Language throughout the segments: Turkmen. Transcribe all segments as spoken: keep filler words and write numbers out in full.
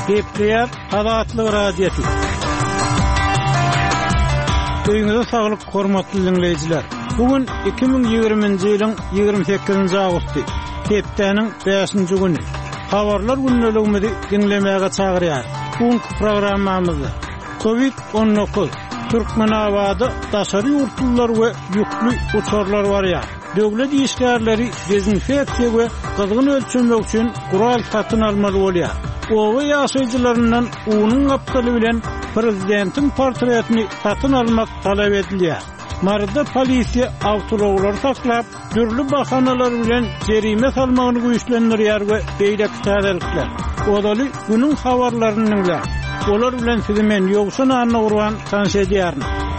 Gepleyer Azatlyk radiosu. Öýüňize saglyk, hormatly dinleýijiler. Bugün iki bin ýygrüminji ýylyň ýygrimi sekizinji awgusty, hepdeniň beşinji güni. Habarlar günneligimizi dinlemäge çagyrýar. Bugünkü programmamyzda covid on dokuz Türkmenabady daşary ýurtlar we ýüklü uçurlar barýar. Döwlet işgärleri dezinfeksiýa we gyzgyn ölçemek üçin gural satyn almaly bolýar. Owa ýaşaýjylaryndan unyň apdaly bilen prezidentin portretini satyn almak talap edilýär. Marda polisiýa awtologlar saklap, dürli bahanalar bilen jerime salmagyny güýçlendirýär we beýleki täzelikler. Odaly günüň habarlaryny dinlär. Olar bilen sizi men ýogsun anna urwan tanşedýär.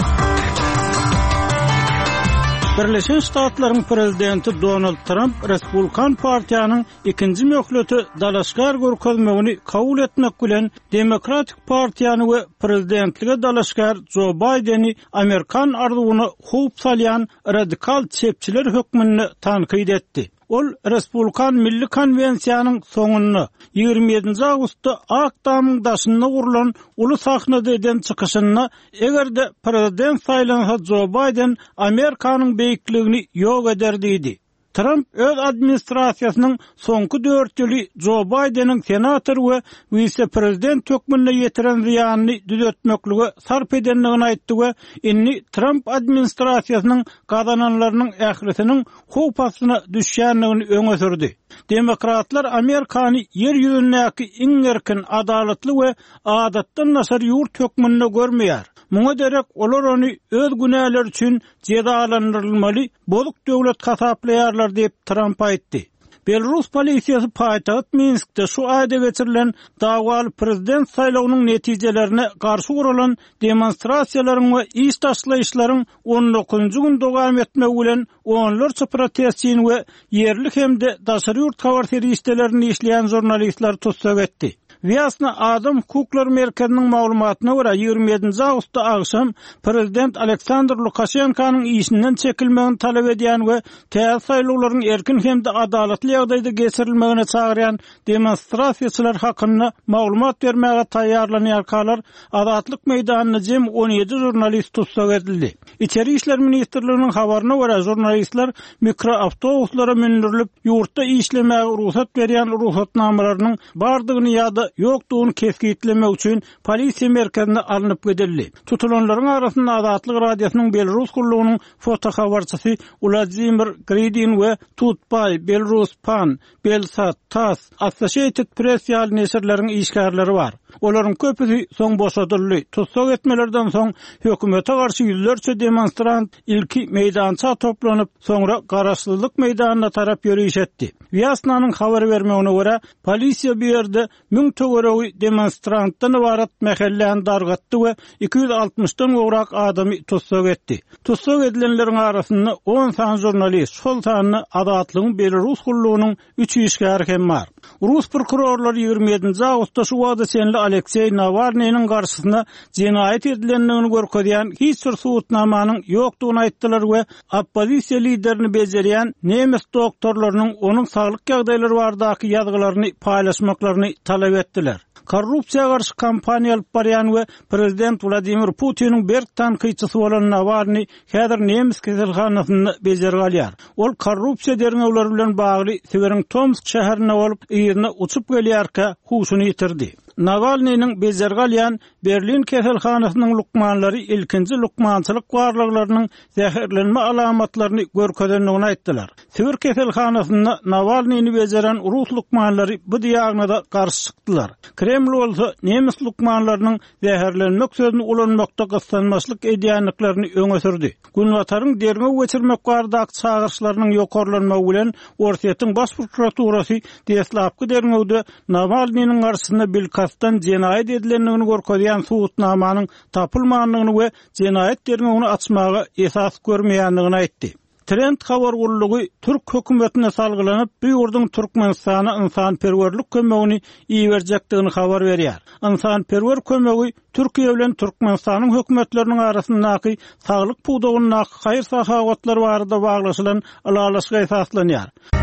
Birleşen Ştatlaryň prezidenti Donald Trump Respublikan partiýanyň ikinji möhleti dalaşgar görkezmegini kabul etmek bilen Demokratik partiýany we prezidentlige dalaşgar Joe Biden'i Amerikan arzuwyna hup salýan radikal çepçiler hökmüni tankyd etdi. Ol Respublikan Milli Konvensiýanyň soňuny ýygrimi ýedinji awgustda Akdamyň daşyna gurulan uly sahnada eden çykyşyna egerde prezident saýlansa Joe Biden Amerikanyň beýikligini ýok ederdi idi. Trump öz administrasiýasynyň soňky dört ýyly Joe Biden'in senator we vice-prezident hökmüne ýetiren ziýanyny düzeltmeklige sarp edenligini aýtdy we inni Trump administrasiýasynyň gazananlarynyň ählisiniň hupasyna düşýänligini öňe sürdi. Demokratlar Amerikany yer ýüzündäki iň erkin, adalatly we adatdan nasar ýurt hökmünde görmeýär. Muňa derek olar ony öz günäleri üçin jezalandyrylmaly, bozuk döwlet kasaplaýarlar diýip Trump aýtdy. Belarus polisiýasy paýtagat Minskde şu aýda geçirilen dagwaly prezident saýlawynyň netijelerine garşy guralan demonstrasiýalaryň we iş taşlaýyşlaryň on dokuzunjy gün dowam etmegi bilen onlarça protestçiň we yerlik hemde daşary ýurt habar serwislerini işleýän jurnalistler tutsak etdi. Vyasna Adam Hukuklar Merkeziniň maglumatyna görä ýygrimi ýedinji awgustda agşam prezident Aleksandr Lukashenkanyň işinden çekilmegini talap edýän we täze saýlawlaryň erkin hemde adalatly ýagdaýda geçirilmegine çagyrýan demonstrasiýaçylar hakynda maglumat bermäge taýýarlanýarkalar Azatlyk meýdanyna jem on ýedi jurnalist tutsak edildi. İçeri işler ministrliginiň habaryna görä jurnalistler mikroawtobuslara mindirilip ýurtda işlemäge ruhsat berýän ruhsatnamalarynyň bardygyny ýa-da ýokdugyny kesgitlemek üçin polisiýa merkezine alınıp gidildi. Tutulanlaryň arasynda Azatlyk radiosynyň Belarus gurulunyň fotohabarçysy Vladimir Gridin we Tutbay, Belarus Pan, Belsat, Tass, Associated Press ýaly neşirleriň işgärleri bar. Olaryň köpüsi soň boşadyldy. Tutsak etmelerden soň hökümete garşy ýüzlerçe demonstrant ilki meýdança toplanyp, soňra garaşlylyk meýdanyna tarap ýürüýüş etdi. Vyasnanyň habar bermegine görä, polisiýa bu ýerde müň töweregi demonstrantdan ibarat mähelläni dargatdy we iki yüz altmışdan gowrak adamy tutsak etdi. Tutsak edilenleriň arasynda on san jurnalist, şol sanyny Azatlygyň Belarus gurulunyň üç işgäri hem bar. Rus prokurorlary ýygrimi ýedinji awgustda şu wagtda senli Aleksey Navalnyň garşysyna jenaýat edilenligini görkezýän hiç bir suwutnamanyň ýokdugyny aýtdylar we oppozisiýa liderini bejerýän nemes doktorlarynyň onuň saglyk ýagdaýlary bardaky ýazgylaryny paýlaşmaklaryny talap etdiler. Korrupsiýa garşy kampaniýa alyp barýan we prezident Vladimir Putiniň berk tanqyçysy bolan Navalny häzir nemes keselhanasyna bejerýär. Ol korrupsiýa derňewleri bilen bagly Severiň Tomsk şäherine bolup ýerine uçup gelýärkä huşuny ýitirdi. Navalnyň bejerýän Berlin keselhanasynyň lukmanlary ilkinji lukmançylyk barlyklarynyň zäherlenme alamatlaryny görkezdenligini aýtdylar. Sever keselhanasyna Navalnyny bejerýän Rus lukmanlary bu diýagnoza garşy çykdylar. Kreml bolsa nemes lukmanlarynyň zäherlenmek sözüni ulanmakda gyslanmaçlyk edýänliklerini öňe sürdi. Günwataryň derňe geçirmek bardak çağırşlarynyň ýokarlanmagy bilen Orsiýetiň baş prokuraturasy deslapky derňewde Navalnyň garşysyna bilkastan jenaýat edilenligini görkezýän suwutnamanyň tapylmanlygyny we jenaýat derňewini açmagy esas görmeýänligini aýtdy. Trend habar gurulugy Türk hökümetine salgylanyp bu ýurduň Türkmenistana ynsanperwerlik kömegini iýerjekdigini habar berýär. Ynsanperwer kömegi Türkiýe bilen Türkmenistanyň hökümetleriniň arasyndaky saglyk puwdagyny haýyr sahawatlary barada baglaşylan alalaşyga esaslanýar.